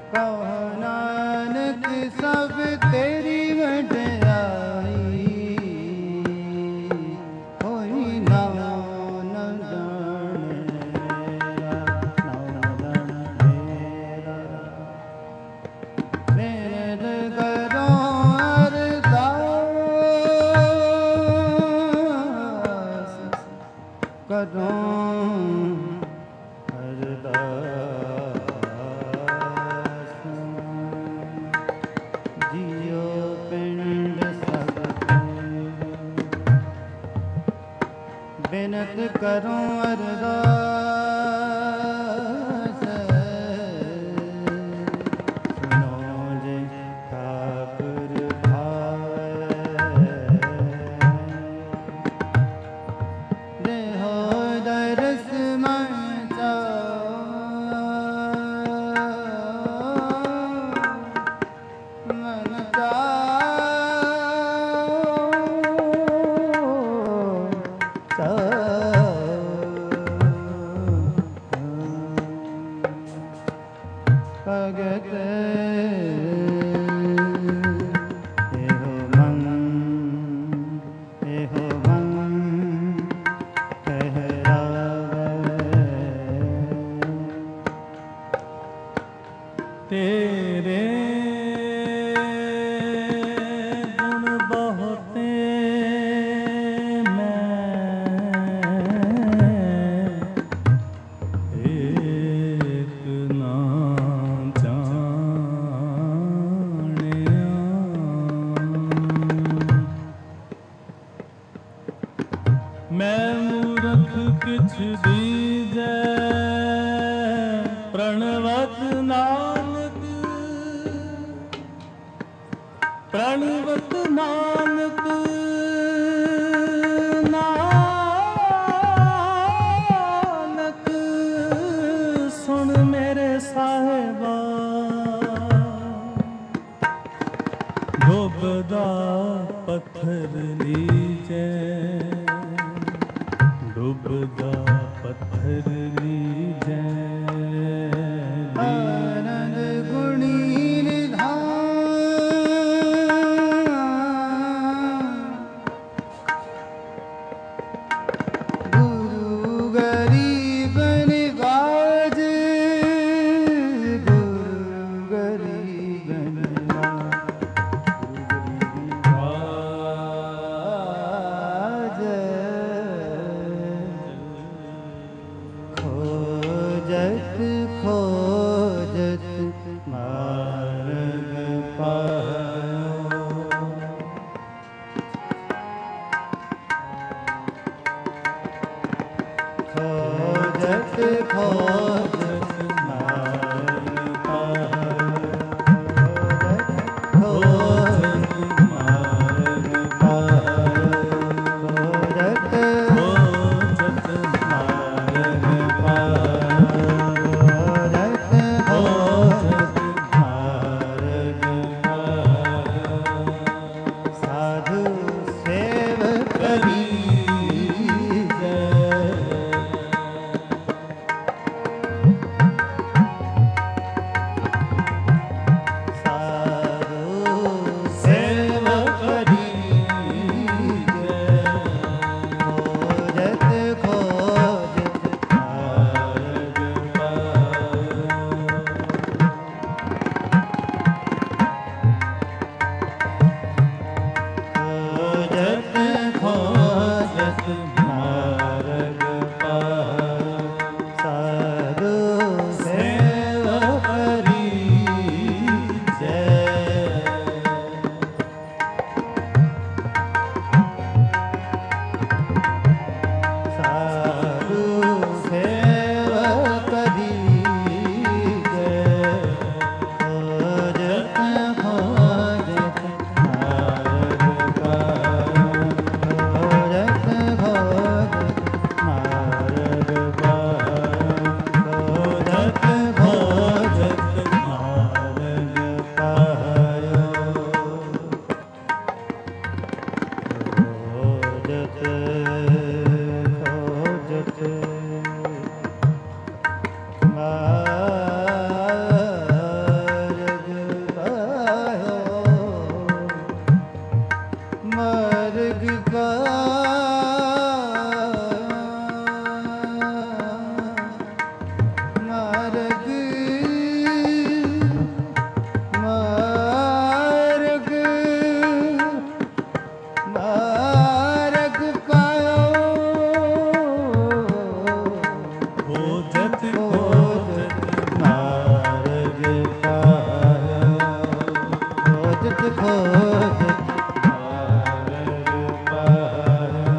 ਕਹੋ ਨਾਨਕ ਸਭ ਤੇਰੀ ਵਡਿਆਈ, ਕੋਈ ਨਾ ਨ ਜਾਣੇ ਮੇਰਾ, ਨਾ ਜਾਣੇ ਮੇਰਾ। ਬੇਨਤ ਕਰੋ ਅਰਦਾਸ, ਕਰੋ ਬਿਨਤ ਕਰੋ ਅਰਦਾਸ, ਸੁਨੋ ਜੇ ਠਾਕੁਰ ਭਾਏ। ਦੇਹੋ ਦਰਸ ਮਨ ਚਾਓ, ਮਨ ਭਗਤ ਇਹੋ ਮਨ ਠਹਿਰਾਵੇ। ਤੇਰੇ ਗੁਣ ਬਹੁਤੇ ਮੈਂ ਏਕ ਨਾ ਜਾਣਿਆ। ਮੈਂ ਮੂਰਖ ਕਿਛ ਦੀਜੈ ਪ੍ਰਣਵਤ ਨਾਨਕ, ਪ੍ਰਣਵਤ ਨਾਨਕ ਨਾਨਕ ਸੁਣ ਮੇਰੇ ਸਾਹਿਬਾ। ਡੁੱਬਦਾ ਪੱਥਰ ਲੀਜੈ, ਡੁੱਬਦਾ ਪੱਥਰ ਲੀਜੈ। ਆਨੰਦ ਗੁਣੀ ਨਿਧਾਨ, ਗੁਰੂ ਗਰੀਬ ਨਿਵਾਜ, ਗੁਰੂ ਗਰੀਬ ਨਿਵਾਜ। ਖੋਜਤ ਖੋਜਤ ਮਾਰਗ ਪਾਇਓ, ਖੋਜਤ ਖੋਜਤ ਮਾਰਗ ਪਾਇਓ, ਖੋਜਤ ਮਾਰਗ ਪਾਇਓ, ਖੋਜਤ ਮਾਰਗ ਸਾਧੂ ਸੇਵ ਕਰੀ, खोजत मार्ग पाया, खोजत खोजत मार्ग पाया।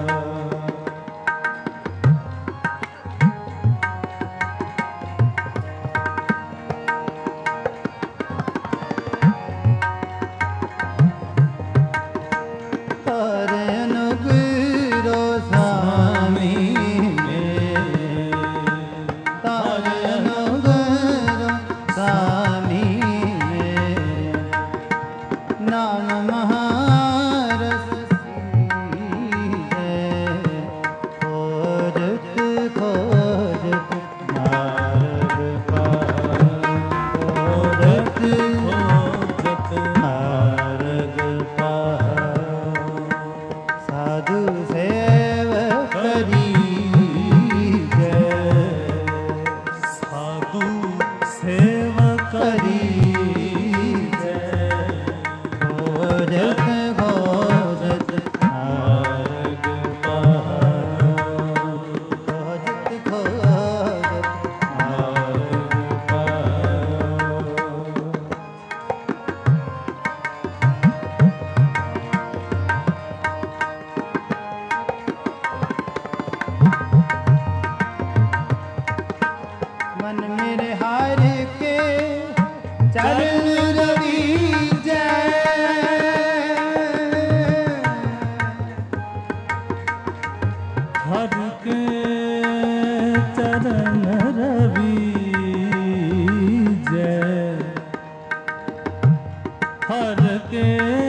हरे अनुग्रह स्वामी तारे अनुग्रह स्वामी नाम महारस खोजत खोजत मार्ग पाया, खोजत खोजत मार्ग पाया। साधु सेवक करी जय, साधु सेवक करी जय, खोजत खोजत मार्ग पाया, खोजत खोजत मार्ग पाया। मन मेरे हार के चरण रवि जय, हर के चरण रवि जय, हर के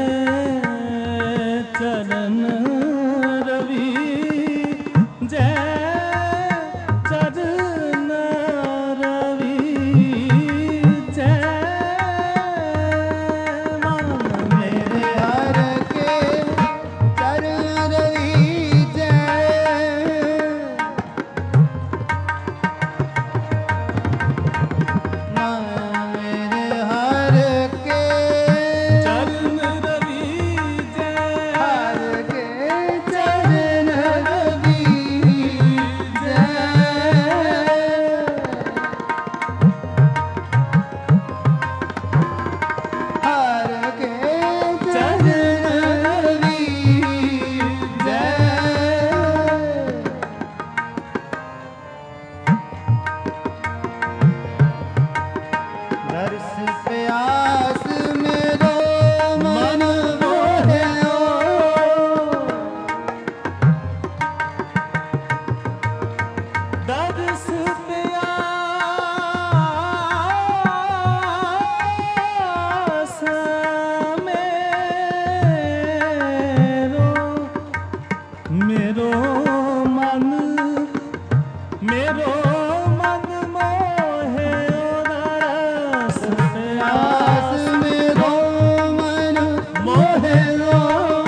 चरण रवि जय, चरण रवि जय। मन मेरे हार के चरण रवि जय, मेरे हार के चरण रवि जय, हार के चरण रवि जय, हार के चरण रवि जय। दर्श प्यास मेरो मन मोहयो, दर्श प्यास मेरो मन मोहे दर्श प्यास प्यास मेरो मन मोहयो,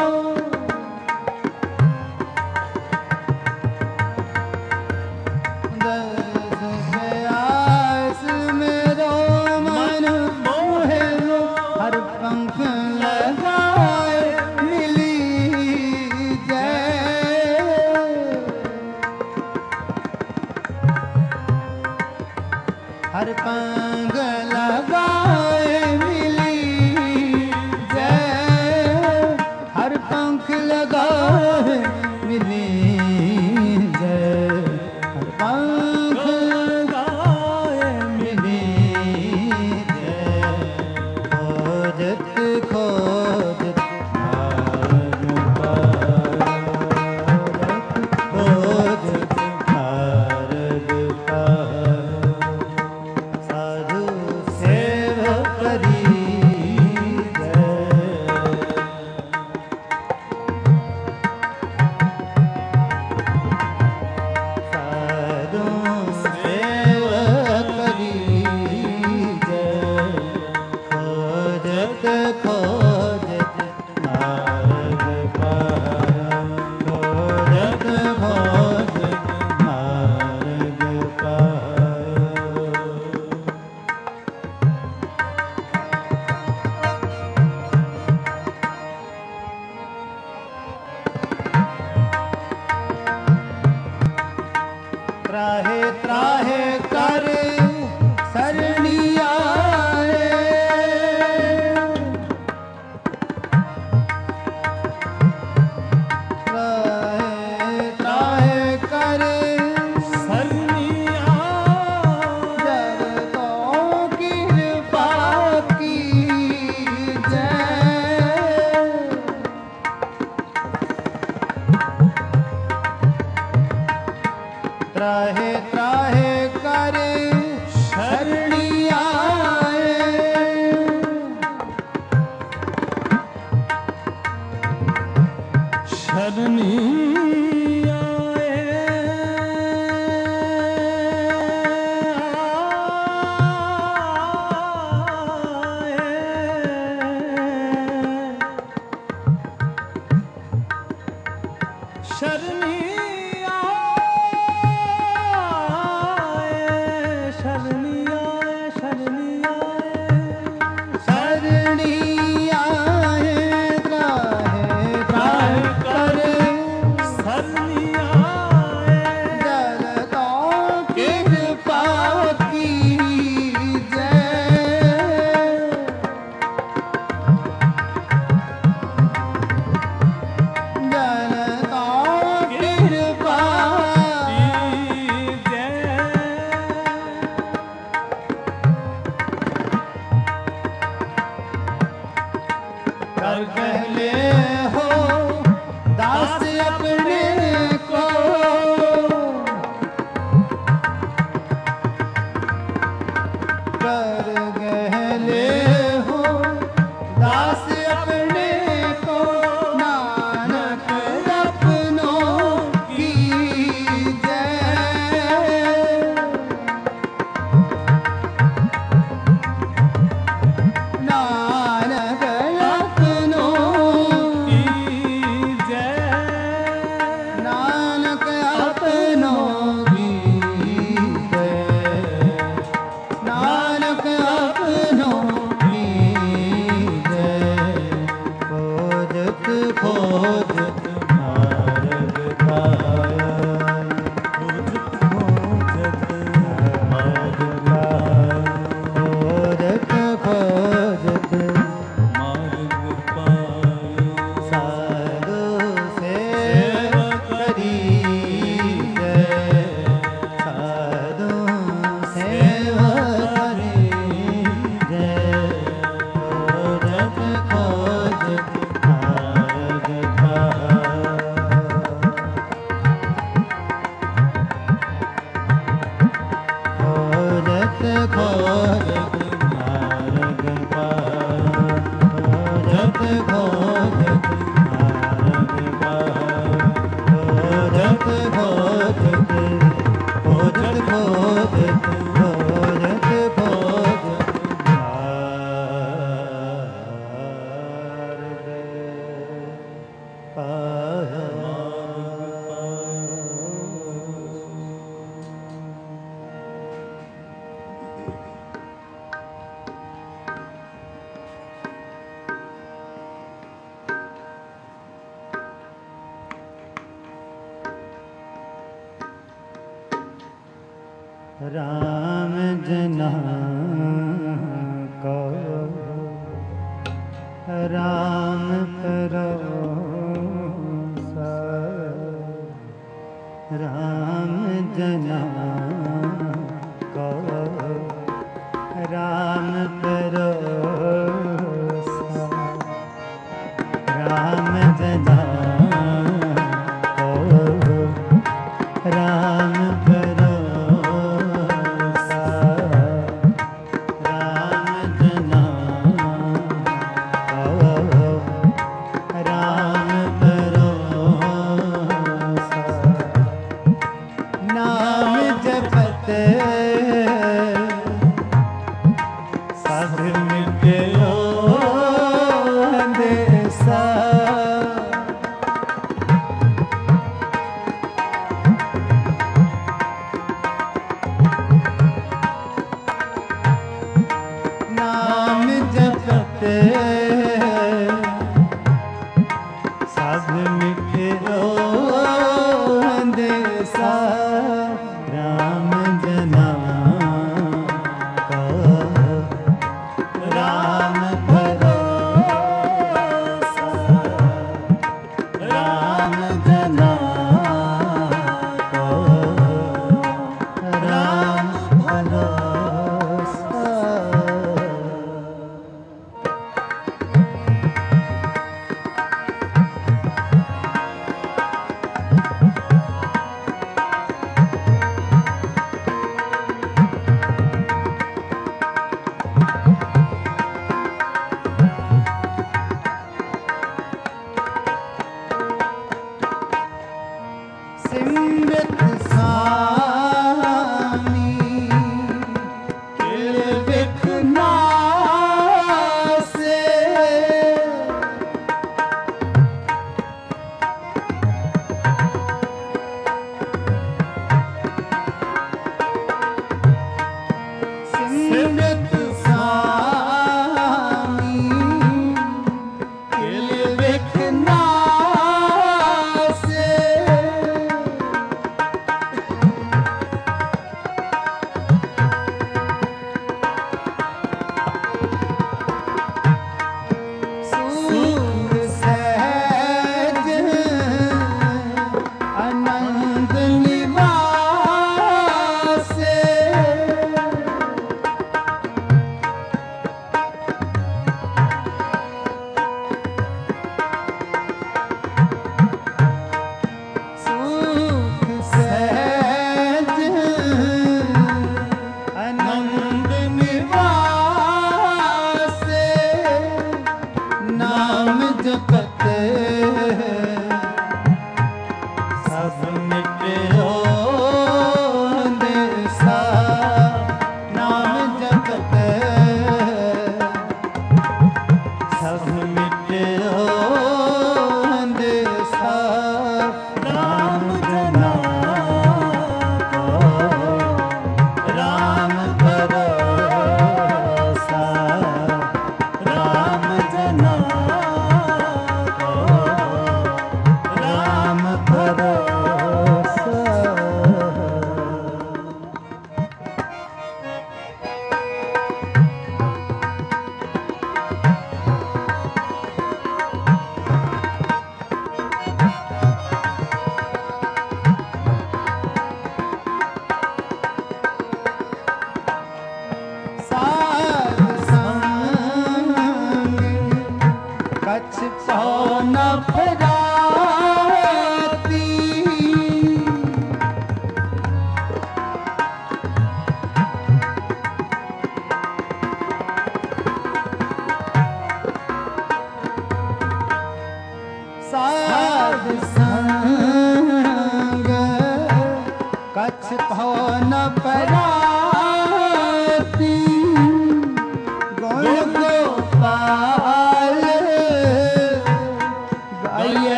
दर्श प्यास मेरो मन मोहयो, हर पंख लगाए मिली जय, हर पंख लगाए मिली जय, हर पंख लगाए मिली जय, हर पंख लगाए मिली जय, खोजत खोजत मार्ग पाया, खोजत मार्ग पाया। साधु सेवक राम जना को राम परोसा राम जना को राम परोसा राम जना को राम परोसा राम जना को राम परोसा नाम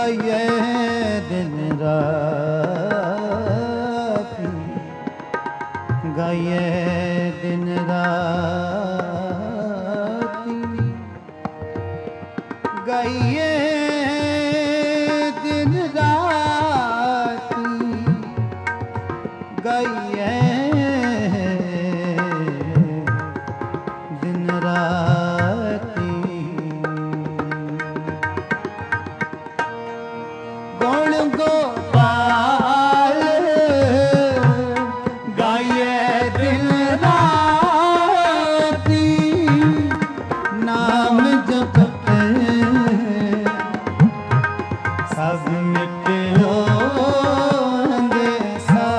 गाइए दिन रात, गाइए दिन रात, गाइए दिन रात, गाइए दिन राती। गुण गोपाल गाइए दिन राती, नाम जपते सब मिटो अंदेशा,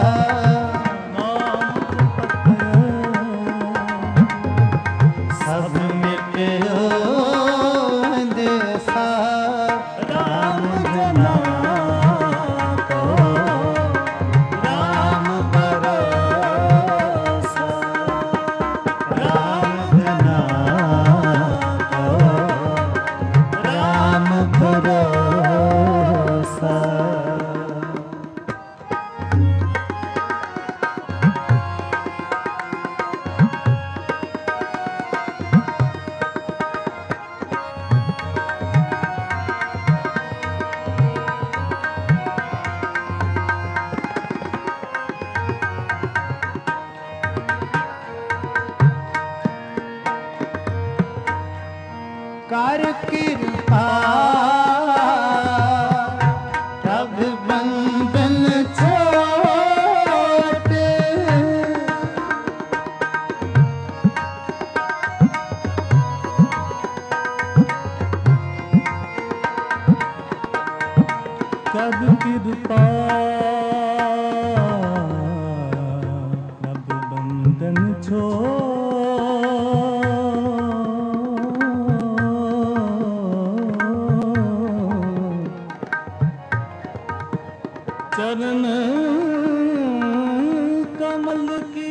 सब मिटो अंदेशा। राम जना को राम भरोसा, राम जना को राम भरोसा। कर कृपा तब बंधन छोटे, कब कृपा कब बंधन चरण कमल की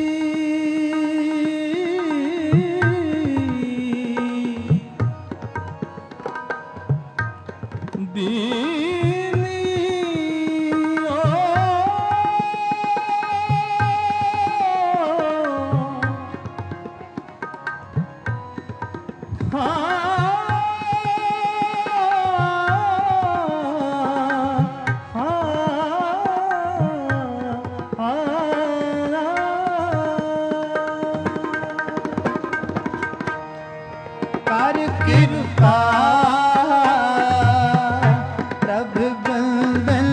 दीनी ओ कर कृपा प्रभु बंधन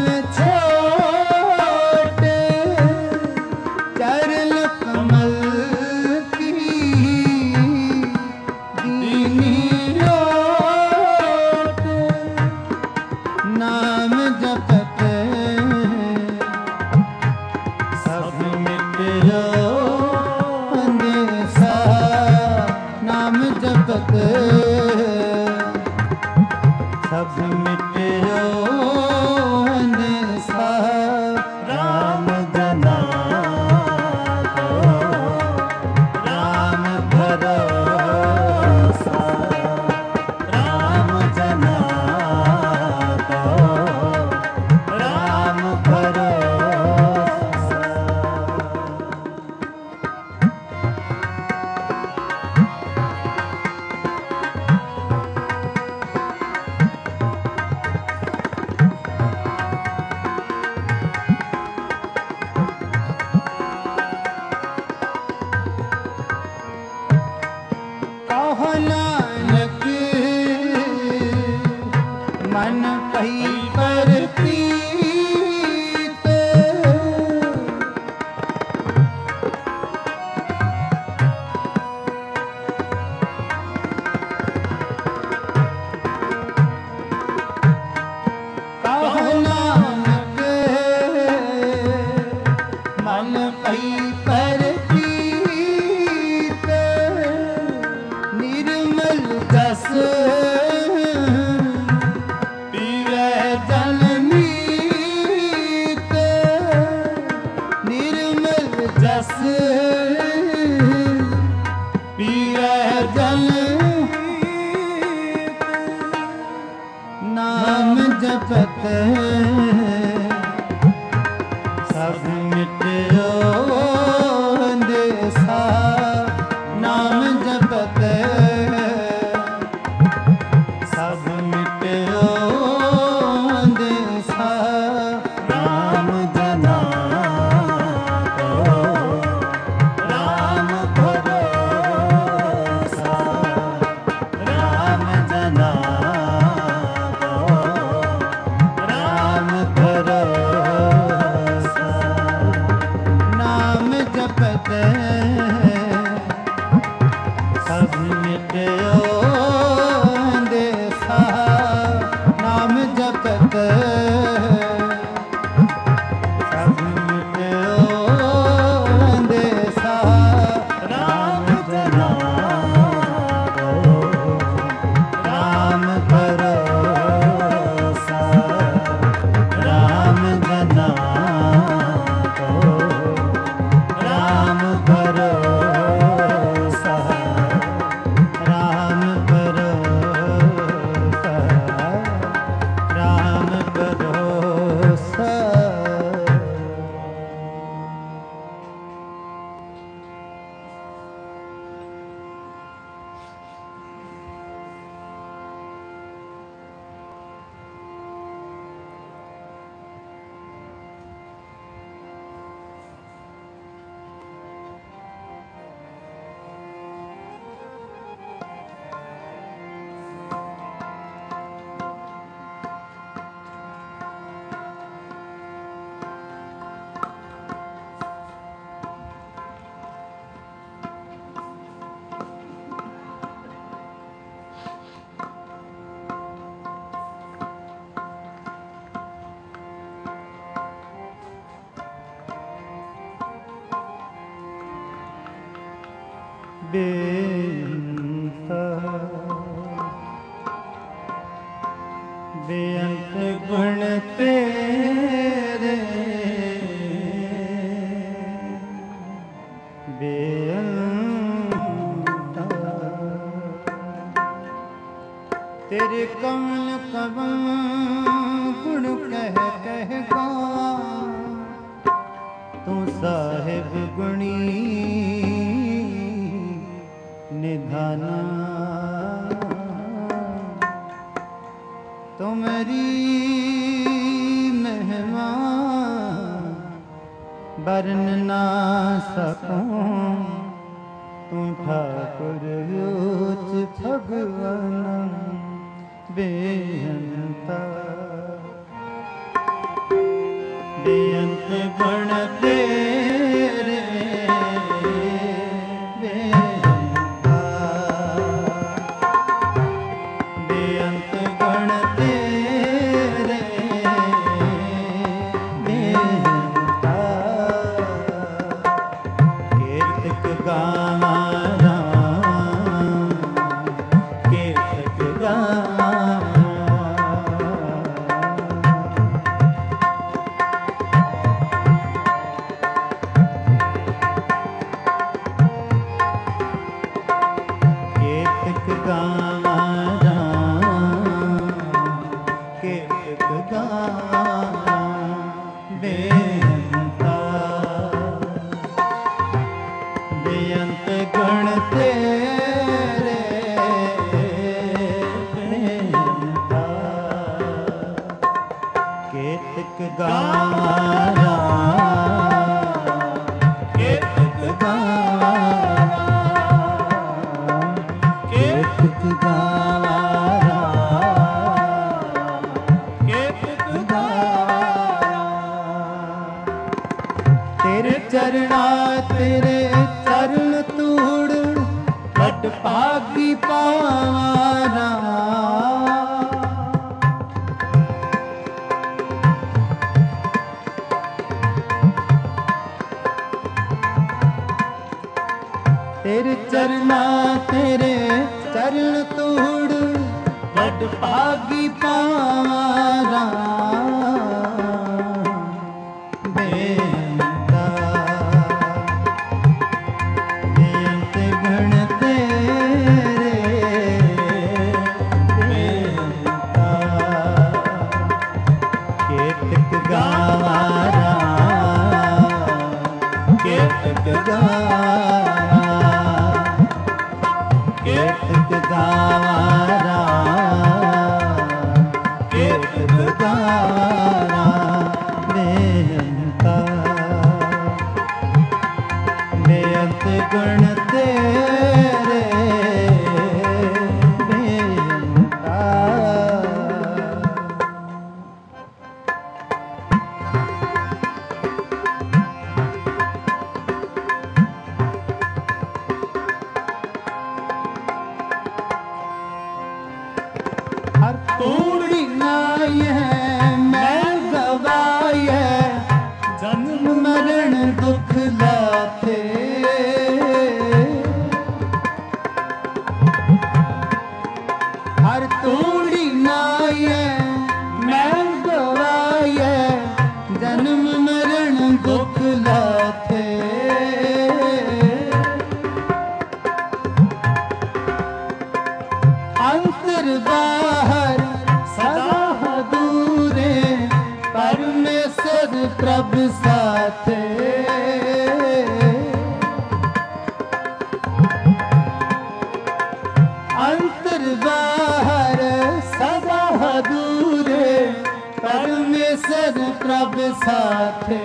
छोटे, चरण कमल की दीनी लोट, नाम जपते सब मिटो अंदेशा, नाम जपते सब मिटो अंदेशा। राम जना को राम भरोसा, राम जना को राम भरोसा। कहो नानक मन कही पर प्रीत, कहो नानक मन कही पर प्रीत, निर्मल जस पीवे जल मीत, निर्मल जस पीवे जल नाम जप जपत सब मिटयो देसा नाम जपत सब मिटयो देसा राम जना को राम भरोसा राम जना को राम भरोसा नाम जपत सब मिटयो देसा नाम जपत सब मिटयो देसा राम जना को राम भरोसा राम जना को राम भरोसा राम भरोसा राम भरोसा बेअंता बेअंत गुण तेरे बेअंता तेरे कमल कवन गुण कह कह गावा तू साहिब गुणी निधाना तुम्हारी महिमा बरन ना सकूं तू ठाकुर योच भगवान बेअंता बेअंत गुण तेरे बेअंत गुण तेरे बेअंता कीर्तक गावा राम कीर्तक गावा कीर्तक गावा कीर्तक गावा बेअंता बेअंत गुण तेरे बेअंता कीर्तक गावा कीर्तक गावा कीर्तक गावा कीर्तक गावा तेरे चरणा तेरे चरण तूड़ बड़ भागी पावाना तेरे चरणा तेरे चरण तूड़ बड़ भागी पावाना बेअंता बेअंत गुण तेरे बेअंता हर तूड़ी नाय है मैं गवाय जन्म मरण दुख लाथे हर तूड़ी नाय मैं गवाय जन्म मरण दुख लाथे अंतर बाहर सदा दूरे परमेश्वर प्रभु साथे अंतर बाहर सदा दूरे परमेश्वर प्रभु साथे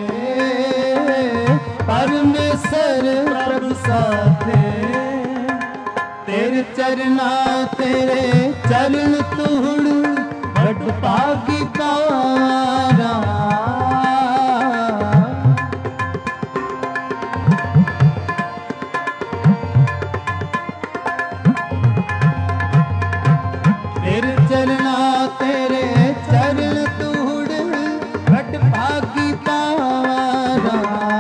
परमेश्वर प्रभु साथे तेरे चरना तेरे चरण तूड़ बड़ भागी पारा तेरे चरना तेरे चरण तूड़ बड़ भागी पारा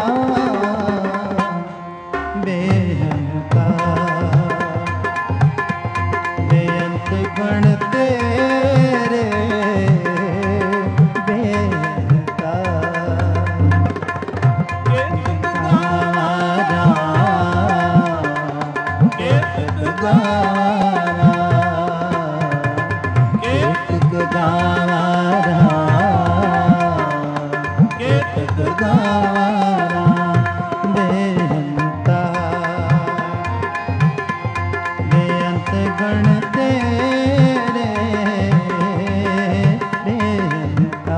बेहंता गुण तेरे बेहता गारा केत गारा केत गारा केत गारा बेहता बेअंत गुण तेरे बेहता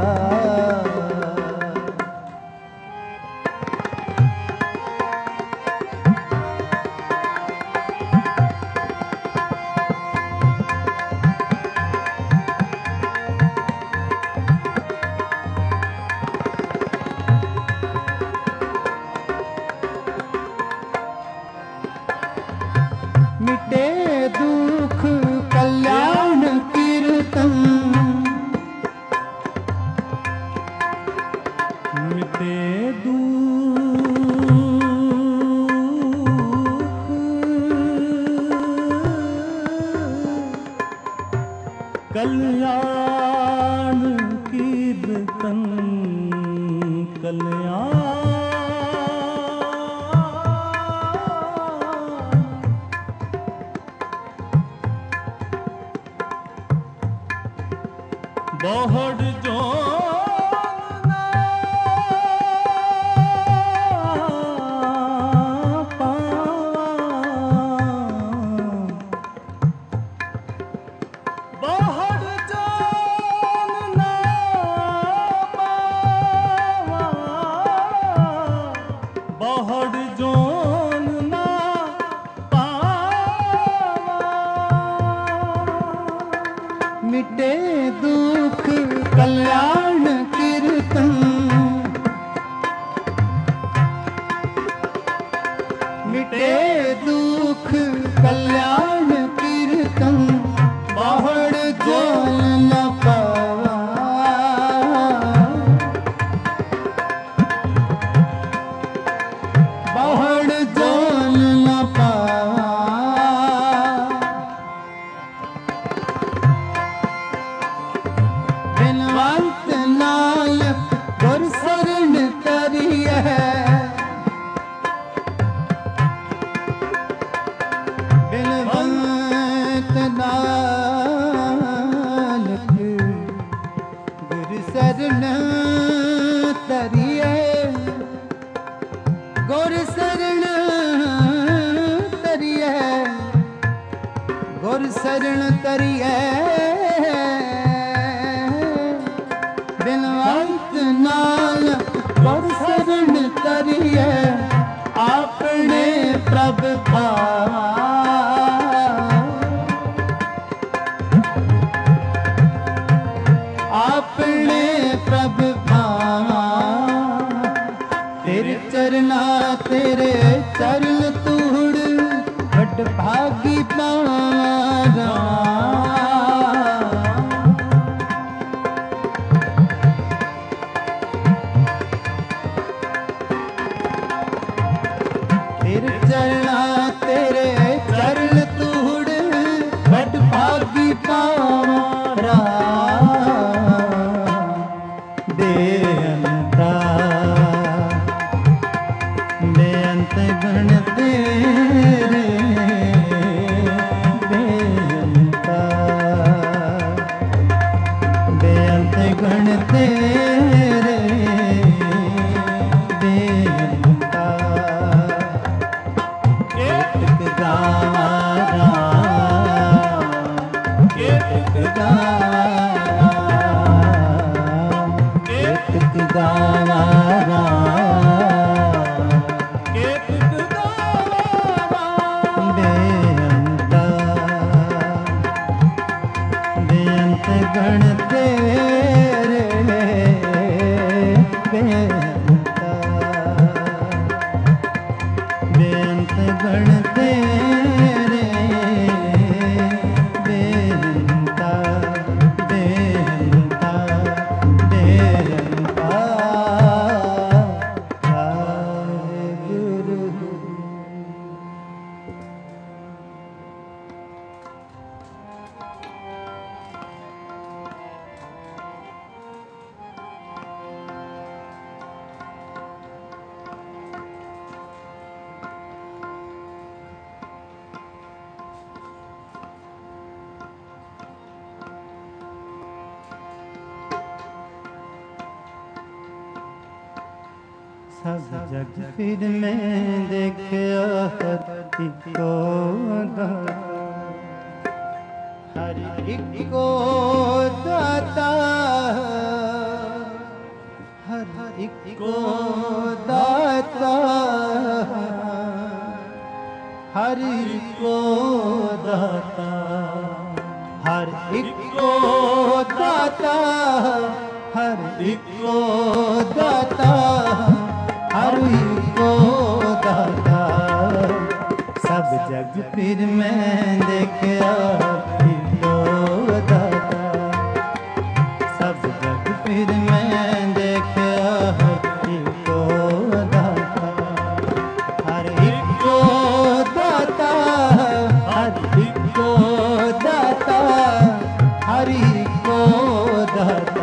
मिटे दुख कल्याण कीर्तन मिटे दुख कल्याण कीर्तन कल्याण बहुड़ जो मिटे दुख कल्याण कीर्तन मिटे दुख कल्याण कीर्तन बहुड़ जोल न पावा बहुड़ जोल न पावा बिनवंत नायक गुर शरण करिए बिनवंत नायक गुर शरण तरिए गुर शरण तरिए गुर शरण तरिए बिनवंत नायक गुर शरण तरिए अपने प्रभु पावा अपने प्रभु पावा तेरे चरना तेरे चरण तूड़ बड़ भागी पारा भागी पारा बेअंता बेअंत गण तेरे बेअंता बेअंत गण तेरे बेअंता एक गावारा एक गावारा एक गावारा बेअंता बेअंत गण तेरे बेअंता बेअंत गण तेरे बेअंता बेअंता बेअंता वाहेगुरु। सब जग फिर मैं देखा हरि को हरि को दाता हरि को दाता हरि को दाता हरि को दाता हरि को दाता हरि को दाता सब जग फिर मैं देखा हरि को दाता सब जग फिर मैं देखा हरि को दाता हरि को दाता हरि को दाता हरि को दाता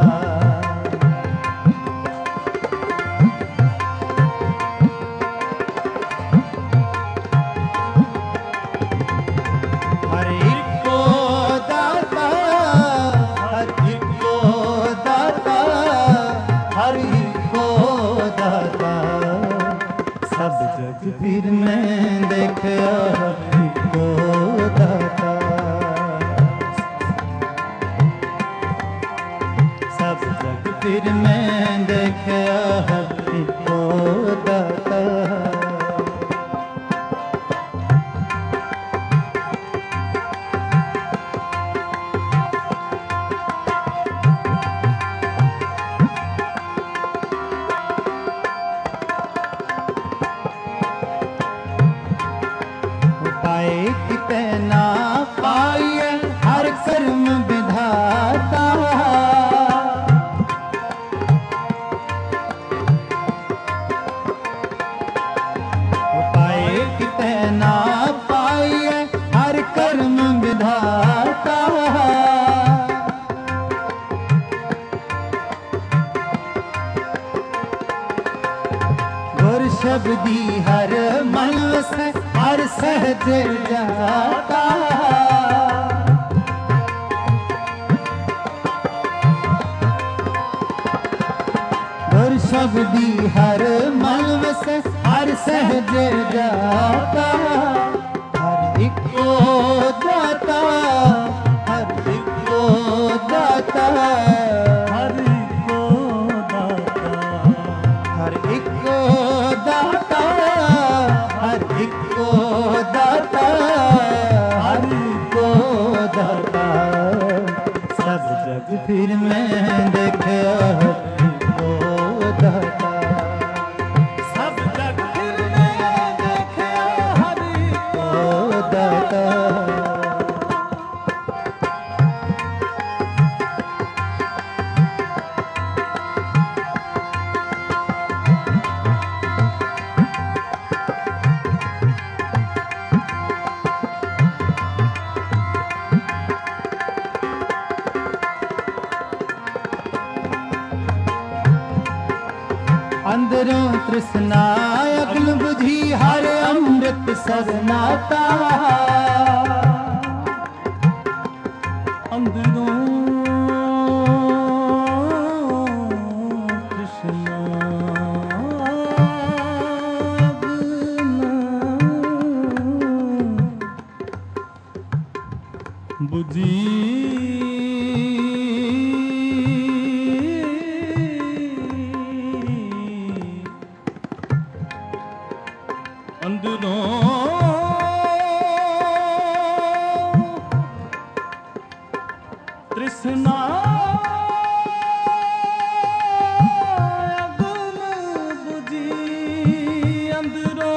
हरि को दाता हरि को दाता हरि को दाता सब जग फिर मैं देखा हरि को दाता सब जग फिर मैं देखा हरि को दाता पाए किते ना पाइए हर कर्म विधाता पाए किते ना पाइए हर कर्म विधाता गुर शब्दी हर मन से हर सहज जाता गुर शब्दी हर मन से हर सहज जाता हर एक को दाता हर एक को दाता हर एक को दाता हर एक को दाता हर एक को दाता हर एक को दाता सब जग फिर मैं देखा हरि को दाता सब जग फिर मैं देखा हरि को दाता अंदरों तृष्णा अग्न बुझी हर अमृत सरनाता अंदरों कृष्णा बुझी अंदरों तृष्णा अग्न बुझी अंदरों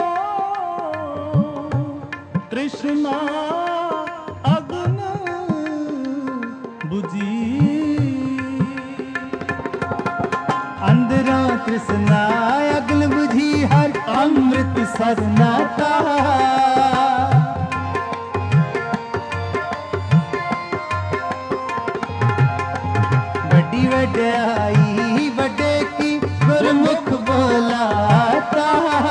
तृष्णा अग्न बुझी अंदरों तृष्णा अग्न बुझी हर अमृत सरनाता बड़ी वड्याई बड़े की गुरमुख बोलाता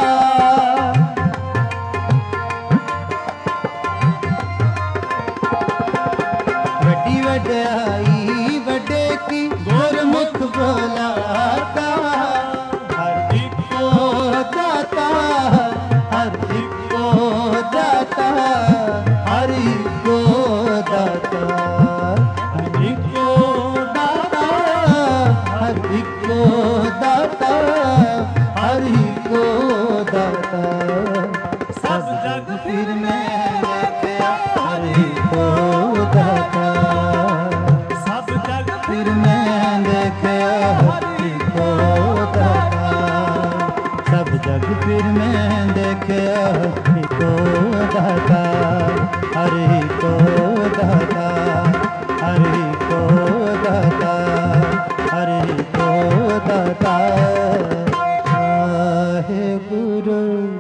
बड़ी वड्याई बड़े की गुरमुख बोलाता हर एक को दाता हर एक को दाता हर एक को दाता हर एक को दाता हर एक को दाता हर एक को दाता सब जग फिर मैं देखा हर एक को दाता सब जग फिर मैं देखा हर एक को दाता सब जग फिर मैं देखा हर एक को दाता हर एक को दाता हर एक को दाता हर एक को दाता हे गुरु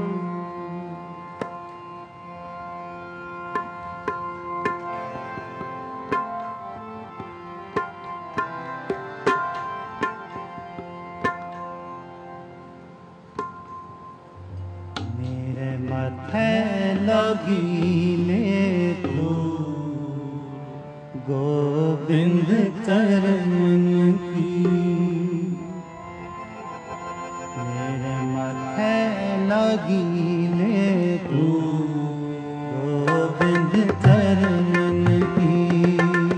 मेरे माथे लगीने तू गोविंद चरण की मेरे माथे लगीने तू गोविंद चरण की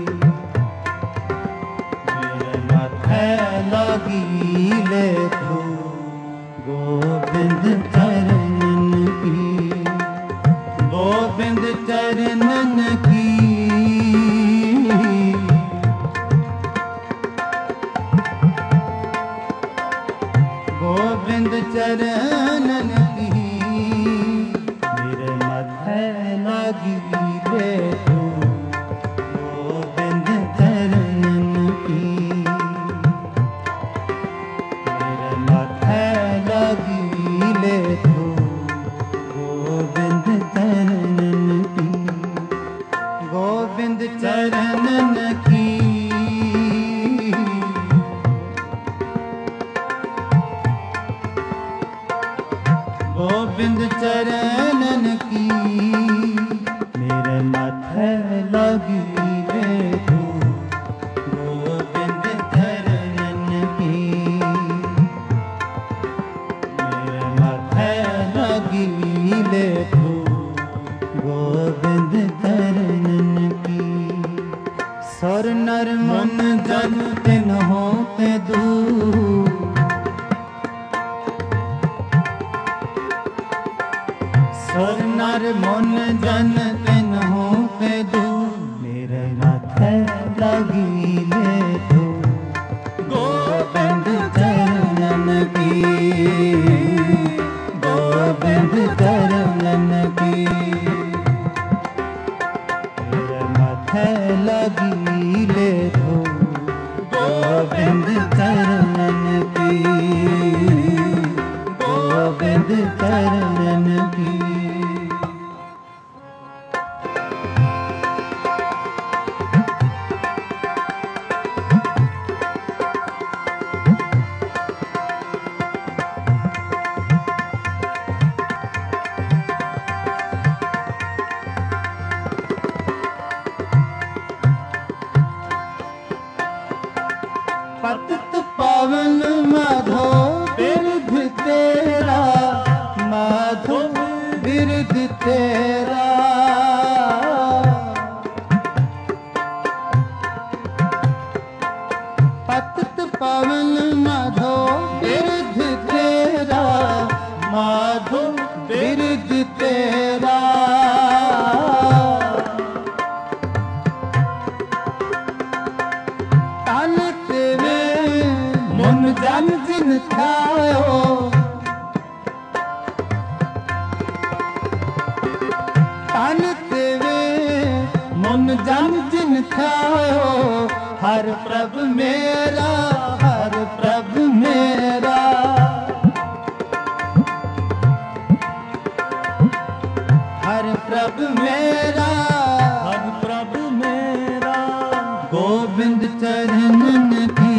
मेरे माथे लगीले तू गोविंद चरणन की गोविंद चरणन की गोविंद चरणन की मेरे माथे लगी ले तू गोविंद चरणन की मेरे माथे लगी ले तू गोविंद चरणन की गोविंद चरणन की गोविंद चरणन की मेरे माथे लगी रे तू गोविंद चरणन की मेरे माथे लगी ले तू गोविंद चरणन की सुर नर मन जन तिन होते दूर सुर नर मन जन तिन होते दूर मेरे माथे लगी ले तू गोविंद चरणन की गोविंद चरणन की मेरे माथे लगी ले तू गोविंद चरणन की गोविंद चरणन की पतित पावन माधो बिरध तेरा, माधो बिरध तेरा। पतित पावन माधो बिरध तेरा, माधो बिरध तेरा। तन तेरे मन जन जिन ध्यायो, तन तेरे मन जन जिन ध्यायो। हर प्रभ मेरा, हर प्रभ मेरा। हर प्रभ मेरा, हर प्रभु मेरा। गोविंद चरणन की।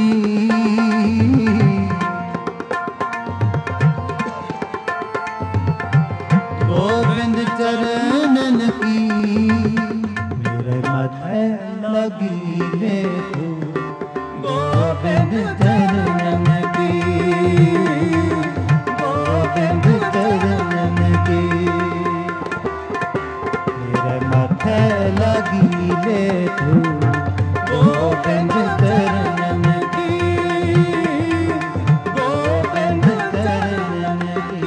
गोविंद चरणन की। मेरे माथे लगी ले तू, गोविंद चरणन की। गोविंद चरणन की। मेरे माथे लगी ले तू, गोविंद चरणन की। गोविंद चरणन की।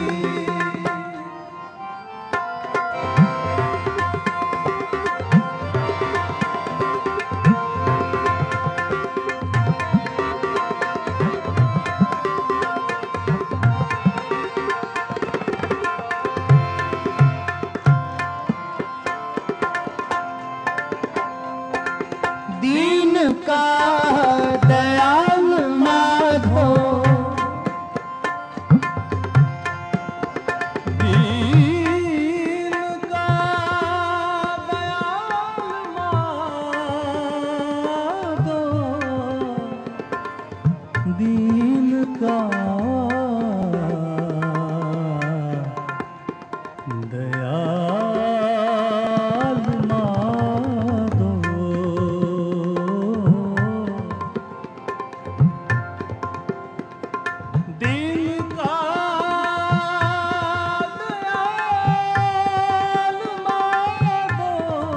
दीन का दयाल माधो, दीन का दयाल माधो, दीन का दयाल माधो। दिल का दयाल माधो,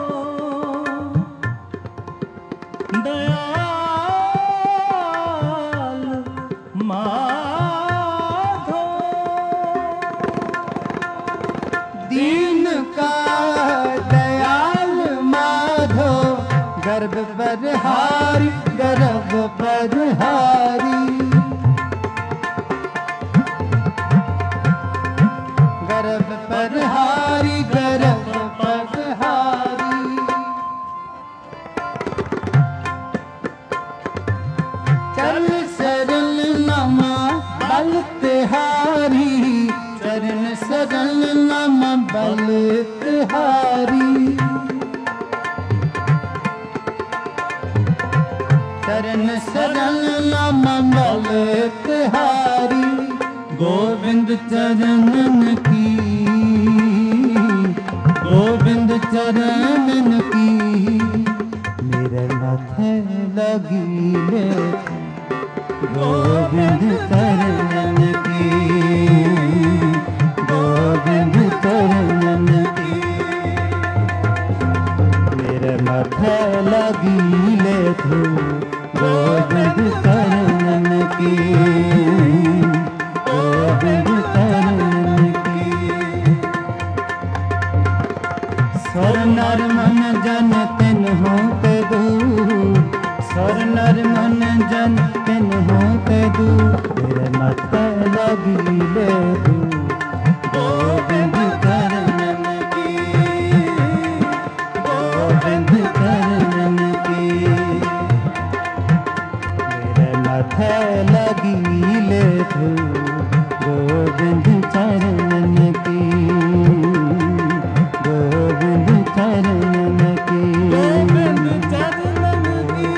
दयाल माधो। दीन का दयाल माधो। गर्भ पर हारी, गर्भ पर हारी। गर्भ पर हारी, गर्भ पर हारी। चल सरल नमा बल तिहारी, चरण सरल नमा बल तिहारी। चरण सरल नमा बल तिहारी। गोविंद चरणन की। गोविंद चरणन की। मेरे माथे लगी ले, गोविंद चरणन की। गोविंद चरणन की। मेरे माथे लगी ले तू, गोविंद चरणन की। गोविंद चरणन की। स्वर नर मन जन तिन होते दूर, स्वर नर मन जन तिन होते दूर। मेरे माथे लगी ले तू, गोविंद चरणन की। गोविंद चरणन की। मेरे माथे लगी ले तू, गोविंद चरणन की। गोविंद चरणन की। गोविंद चरणन की।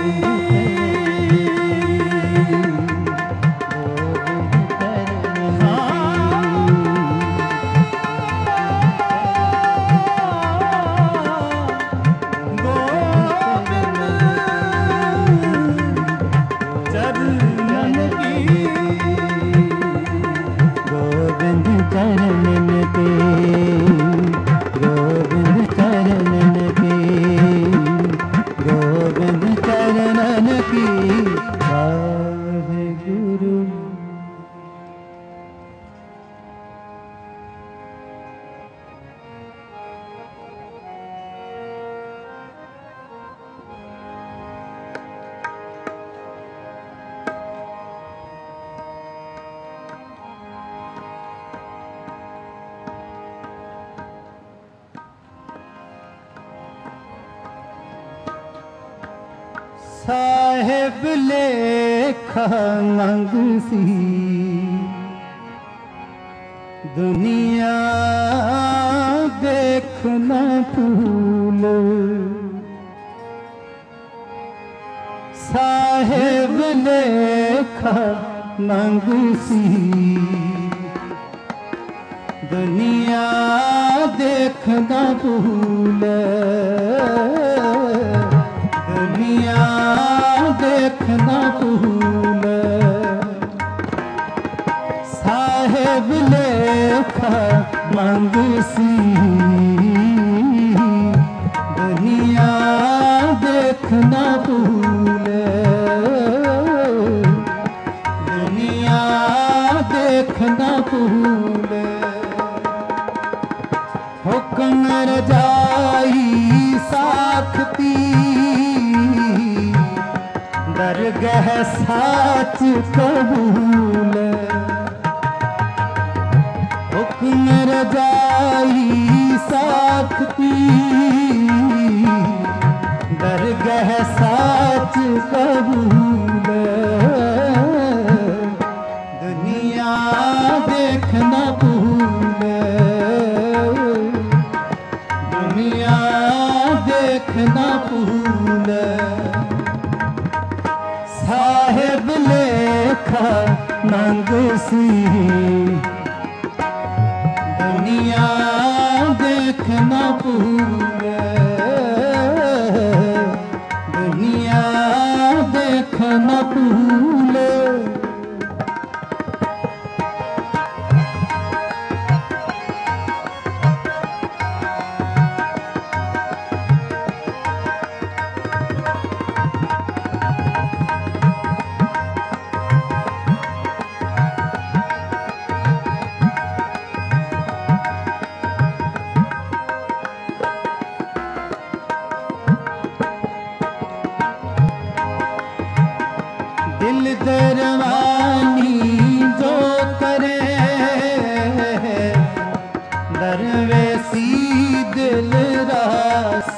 गोविंद चरणन गोविंद चरणन की वाहिगुरु। साहेब लेखा मंगसी दुनिया देखना फूल। साहेब लेखा मंगसी दुनिया देखना फूल। दुनिया देखना भूल। साहेब लेखा मंगसी दुनिया देखना भूल। दुनिया देखना भूल। हुक्म रजाई साखती दरगह साच कबूल। हुक्म रजाई साखती दरगह साच कबूल। दुनिया देखना भूल। दुनिया देखना भूल। साहेब लेखा मंगसी दुनिया देखना भूल। दुनिया देखना भूल। दिल दरवानी जो करे दरवेसी दिल रास।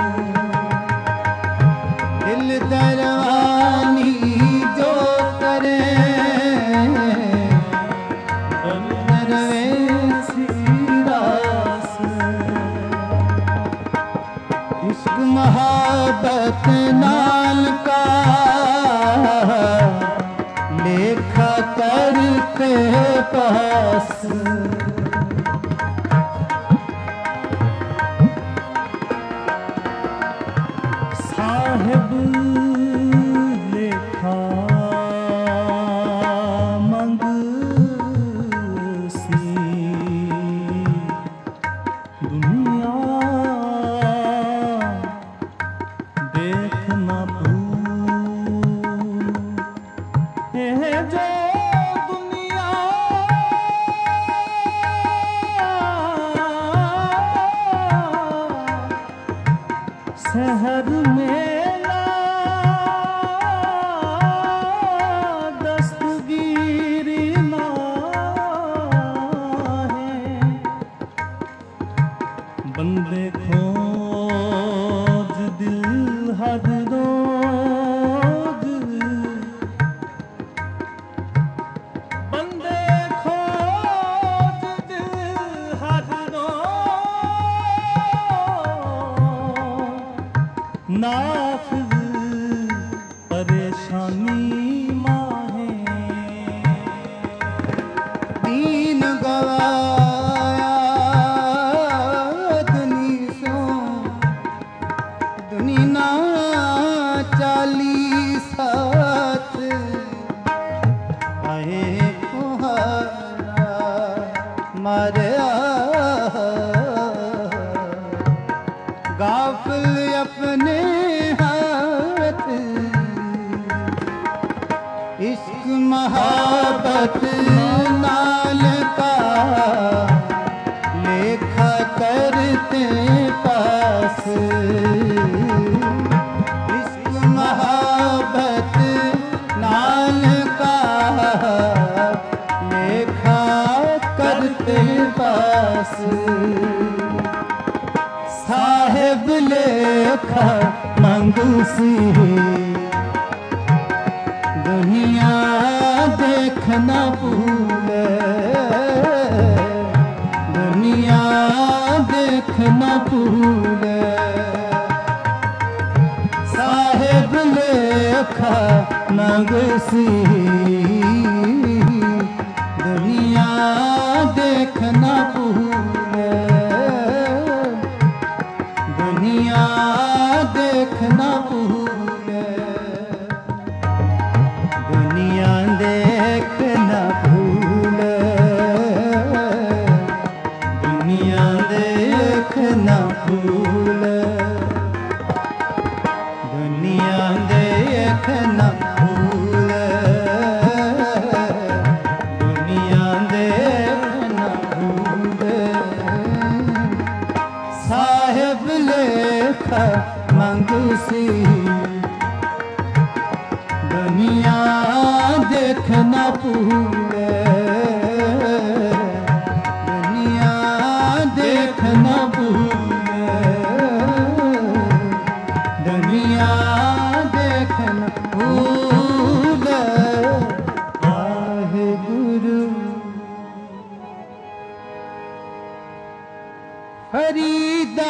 दिल दरवानी जो करे दरवेसी रास। इश्क मोहब्बत नाल का लेखा करके पास। साहेब लेखा मंगसी दुनिया देखना भूल। ये जो दुनिया शहर में ना दस्तगीरी ना है। बंदे खोज दिल हर रोज। बंदे खोज दिल हर रोज। नाफिज परेशानी माहे दीन गवाया दुनी सो दुनी ना चाली साथ। आए कुहारा मारे गाफिल अपने हाथ। महाबत नाल का लेखा करते पास, इश्क महाबत नाल का लेखा करते पास, साहेब लेखा मंगूसी दुनिया देखना भूले, दुनिया देखना भूले, साहेब लेखा मंगूसी दुनिया देखना भूले, दुनिया देखना भूले, दुनिया देखना भूले, दुनिया देखना भूले, दुनिया देखना भूले, दुनिया देखना भूले, साहेब लेखा मंगूसी दुनिया देखना भूले, दुनिया देखना भूले, दुनिया देखना भूले, वाहेगुरु फरीदा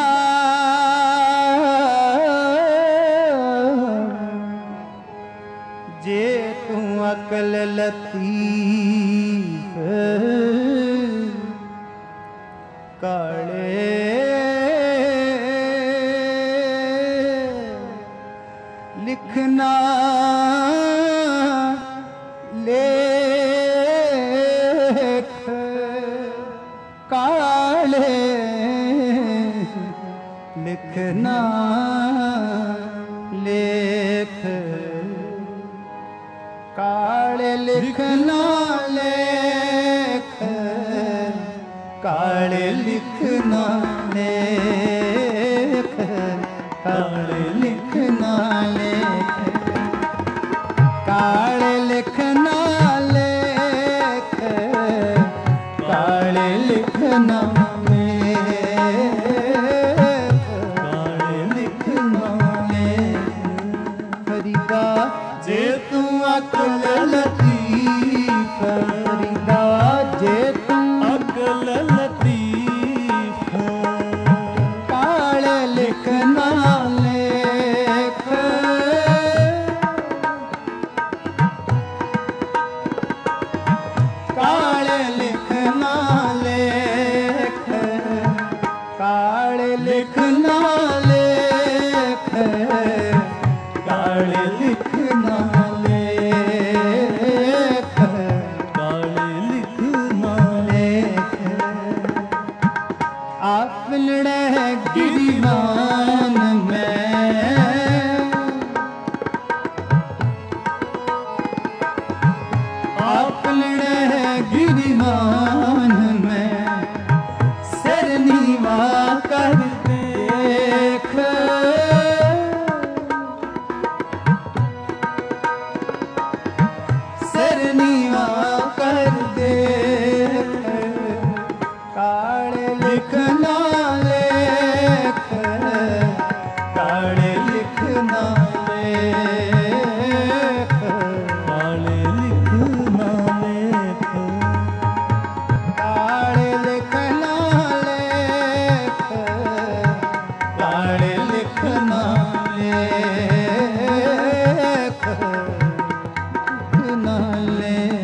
जे तू अकल लतीफ काले लिखना लेख काले लिखना लेख, काले लिखना लेख, काले लिखना लेख, काले लिखना लेख, काले लिखना लेख, काले लिखना लेख, काले लिखना लेख, फरीदा जे तू अकल लतीफ, फरीदा जे तू अकल लतीफ, काले लिखना लेख, काले लिखना लेख, काले लिखना लेख, काले लिखना लेख, काले लिखना लेख, आप लड़े गिरिबान में, आप लड़े गिरिबान में, सिर नीवा कर देख, सिर नीवा कर देख, काले लिखना लेख, काले लिखना लेख, काले लिखना लेख, काले लिखना लेख, काले लिखना लेख, लिखना लेख।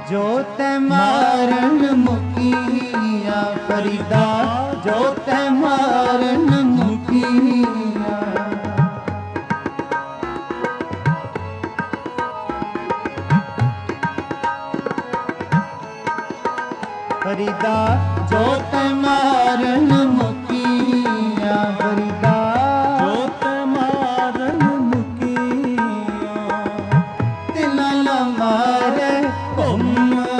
जो ते मारन मुकिया फरीदा जो ते मारन मुकिया फरीदा जो ते मारन मुकिया फरीदा जो ते मारन मुकिया तिला ला मारे घुम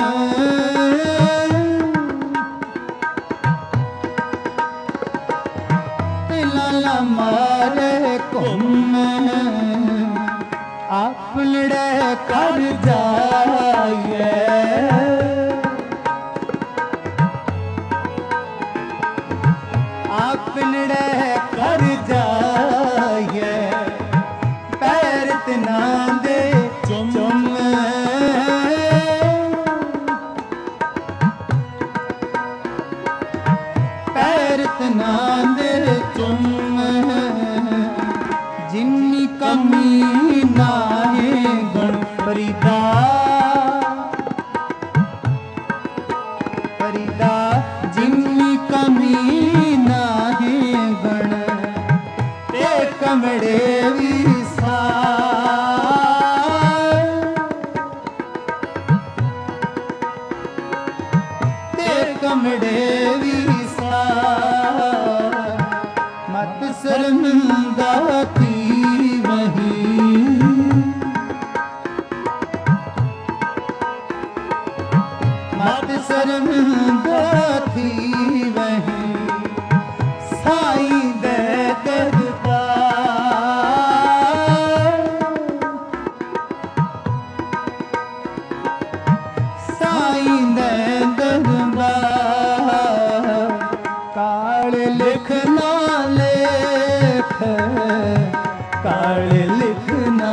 तिला ला मारे घुम अपनड़े कर जाइए अपनड़े कर जाइए पैर तना दे चुम पैर तना दे चुम जिन्नी कमी नाहे गुण फरीदा फरीदा जिन्नी कमी नाहे गुण ते कमड़े भी ते कमड़े भी मत शर्मिंदा थी वही मत शर्मिंदा थी वही साई दे दरबार साई दे दरबार काल लिखना लेख काल लिखना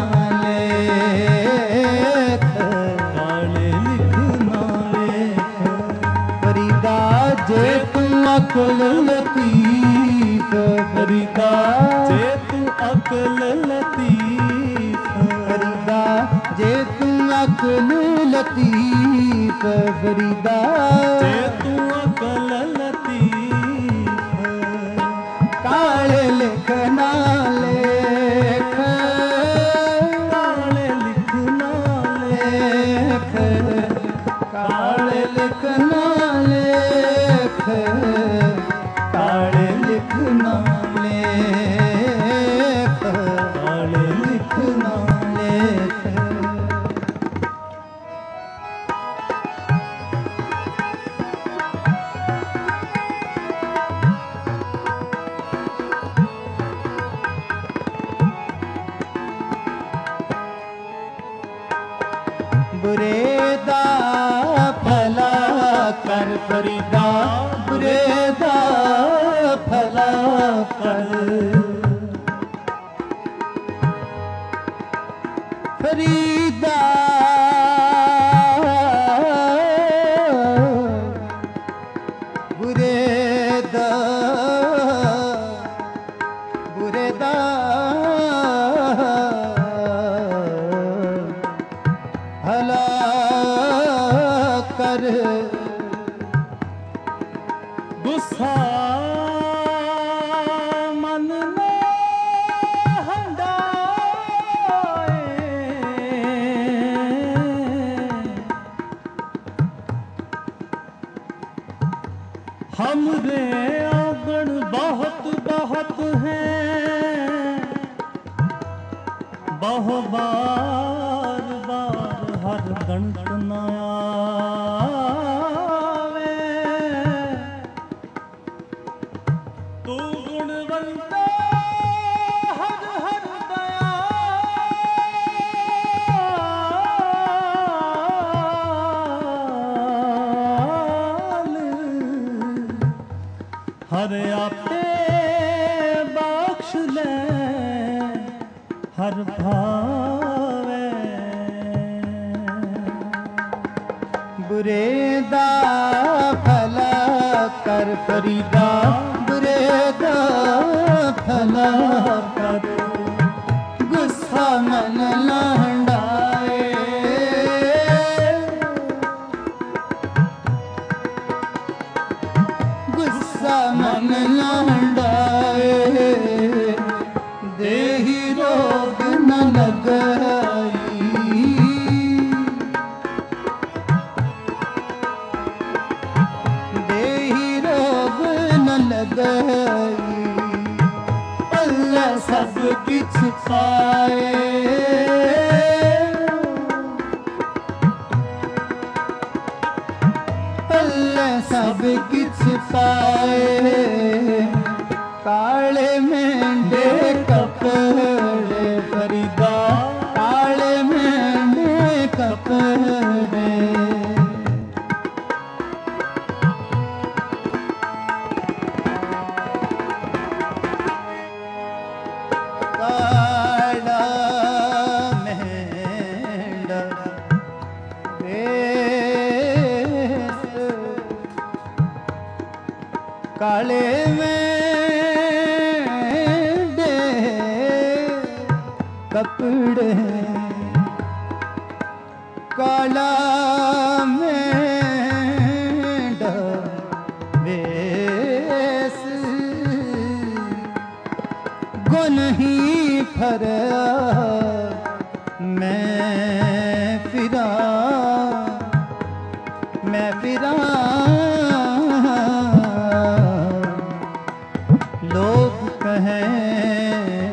लेख काले लिखना लेख फरीदा जे तू अकल लतीफ फरीदा जे तू अकल लतीफ फरीदा जे तू अकल लतीफ फरीदा जे तू अकल लतीफ काले लिखना लेख काले लिखना लेख काले लिखना लेख काले लिखना लेख काले लिखना लेख बुरे दा भला कर फरीदा बुरे दा भला कर फरीदा बुरे दा भला कर गुस्सा मन में हंडाए हमरे आंगन बहुत बहुत हैं बहु बार बार हर गणत न आवे तू गुणवंता हर हर दयाल हर आपे बख्श ले हर भावे बुरे दा भला कर फरीदा बुरे दा भला कर गुस्सा मन लहंडाए किछ पाए अल्लाह सब किछ पाए काले मेंढे कपड़े फरीदा काले मेंढे कपड़े काला मेंढा वेश काले मेंढे कपड़े काला मेंढा वेश गुन ही फरा मैं फिरा लोग कहें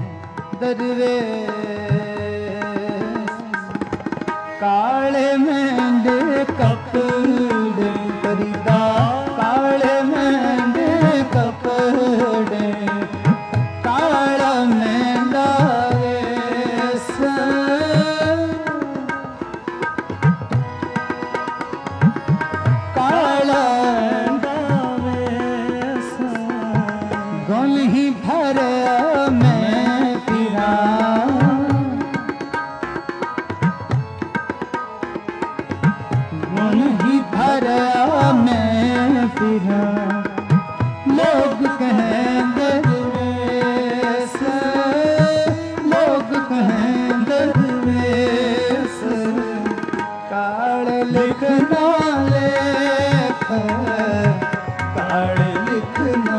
दरवेश काले मेंढे कपड़े फरीदा काले मेंढे कपड़े काला मेंढा वेश काला गुन ही भरा मैं फिरा गुन ही भरा मैं फिरा लोग कहें दरवेश लोग कहें दरवेश काले लिखना लेख काले लिखना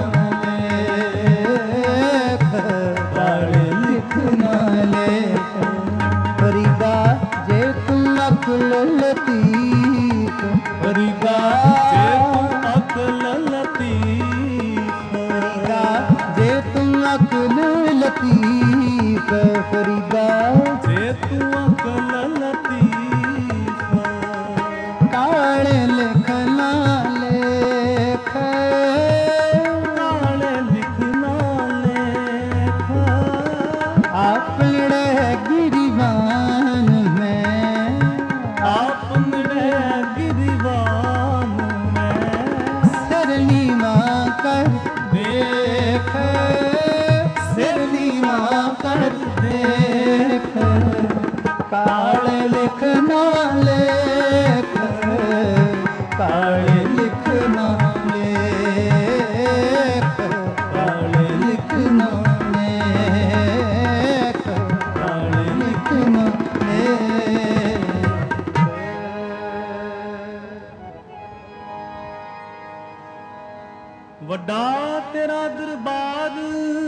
फरीदा जे तू अकल लतीफ फरीदा जे तू अकल लतीफ फरीदा जे तू अकल लतीफ फरीदा जे तू अकल लतीफ काले लिखना लेख काले लिखना लेख अपने गिरिवान में अपने गिरिवान में सरनी माँ कर देख सरनी माँ कर देख काले लिखना लेख काले लिखना लेख काले लिखना लेख काले लिखना लेख ਵੱਡਾ ਤੇਰਾ ਦਰਬਾਰ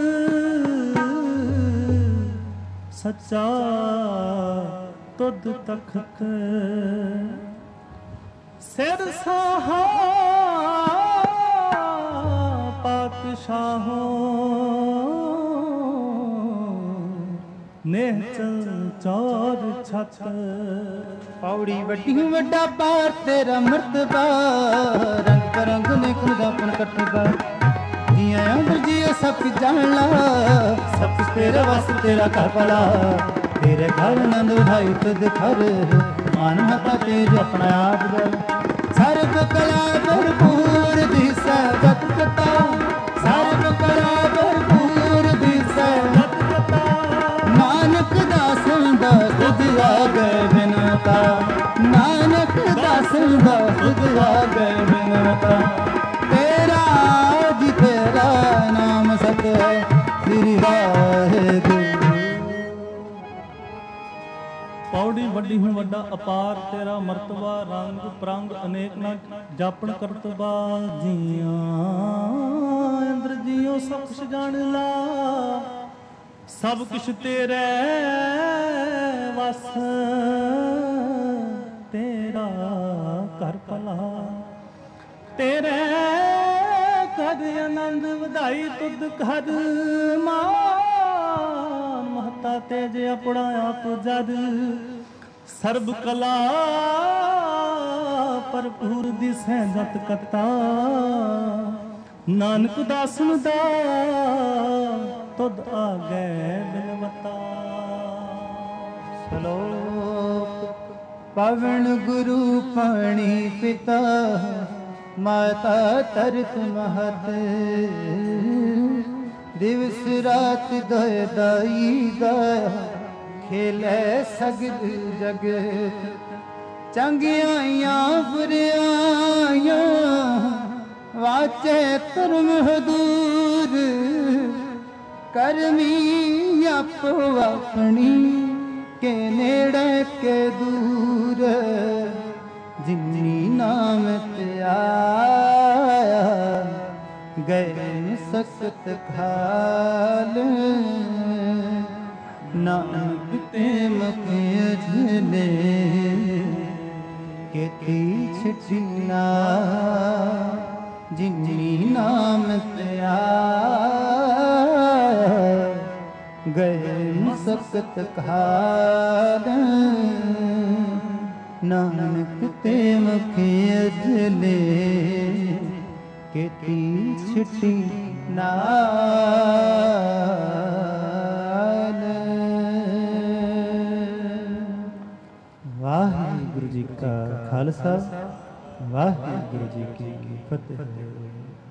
ਸੱਚਾ ਤੁਧ ਤਖਤ ਸਿਰ ਸਾਹਾ ਪਾਤਸ਼ਾਹੋ ਨੇਹ ਚਲ ਚੌਰ ਛਤ पौड़ी वड्डी वड्डा पार तेरा मर्तबा रंग परंग ने खुदापन कटबा जिया अंदर जिया सब कुछ जान ला सब कुछ तेरा वास तेरा कर पला तेरे घर नंद उठाई तुद घर मान मता तेज अपना आप दर सर्व कला भरपूर दिशा गत कता सर्व कला भरपूर दिशा गत कता नानक दासन दा खुद आ गए बिनता नानक दासन दा खुद आ गए बिनता तेरा जी तेरा नाम सत है श्री वाहेगुरु ਪੌੜੀ ਵੱਡੀ ਹੂੰ ਵੱਡਾ ਅਪਾਰ ਤੇਰਾ ਮਰਤਬਾ ਰੰਗ ਪ੍ਰੰਗ ਅਨੇਕ ਨਾ ਜਾਪਣ ਕਰਤਬਾ ਜੀਆਂ ਇੰਦਰ ਜੀਓ ਸਭ ਕੁਛ ਜਾਣ ਲਾ ਸਭ ਕੁਛ ਤੇਰੇ ਵਸ ਤੇਰਾ ਕਰ ਭਲਾ ਤੇਰੇ ਕਦ ਆਨੰਦ ਵਧਾਈ ਤੁਧ ਘਰ ਮਾਂ ਕੀਤਾ ਤੇਜ ਆਪਣਾ ਆਪ ਜਦ ਸਰਬ ਕਲਾ ਭਰਪੂਰ ਦਿਸੈ ਜਤ ਕਤਾ ਨਾਨਕ ਦਾਸਨ ਦਾ ਤੁਧ ਆਗੈ ਬਿਨਵਤਾ। ਸ਼ਲੋਕ ਪਵਨ ਗੁਰੂ ਪਾਣੀ ਪਿਤਾ ਮਾਤਾ ਤਰਤ ਮਹਤ ਦਿਵਸ ਰਾਤ ਦੋਇ ਦਾਈ ਦਾ ਖੇਲੇ ਸਗਲ ਜਗਤ ਚੰਗਿਆਈਆਂ ਬੁਰਿਆਈਆਂ ਵਾਚੇ ਧਰਮ ਹਦੂਰ ਕਰਮੀ ਆਪੋ ਆਪਣੀ ਕੇ ਨੇੜੇ ਕੇ ਦੂਰ ਜਿਨੀ ਨਾਮ ਤੇ ਆਇਆ ਗਏ ਸਖਤ ਖਾਲ ਨਾਨਕ ਤੇ ਮੁਖਿ ਅਝਲੇ ਕੀਤੀ ਛਿਟੀ ਨਾ ਜਿਨੀ ਨਾਮ ਤੇ ਆਇਆ ਗਏ ਸਖਤ ਖਾਲ ਨਾਨਕ ਤੇ ਮੁਖਿ ਅਝਲੇ ਕੀਤੀ ਛਿਟੀ ਨਾਲ। ਵਾਹਿਗੁਰੂ ਜੀ ਕਾ ਖਾਲਸਾ ਵਾਹਿਗੁਰੂ ਜੀ ਕੀ ਫਤਿਹ।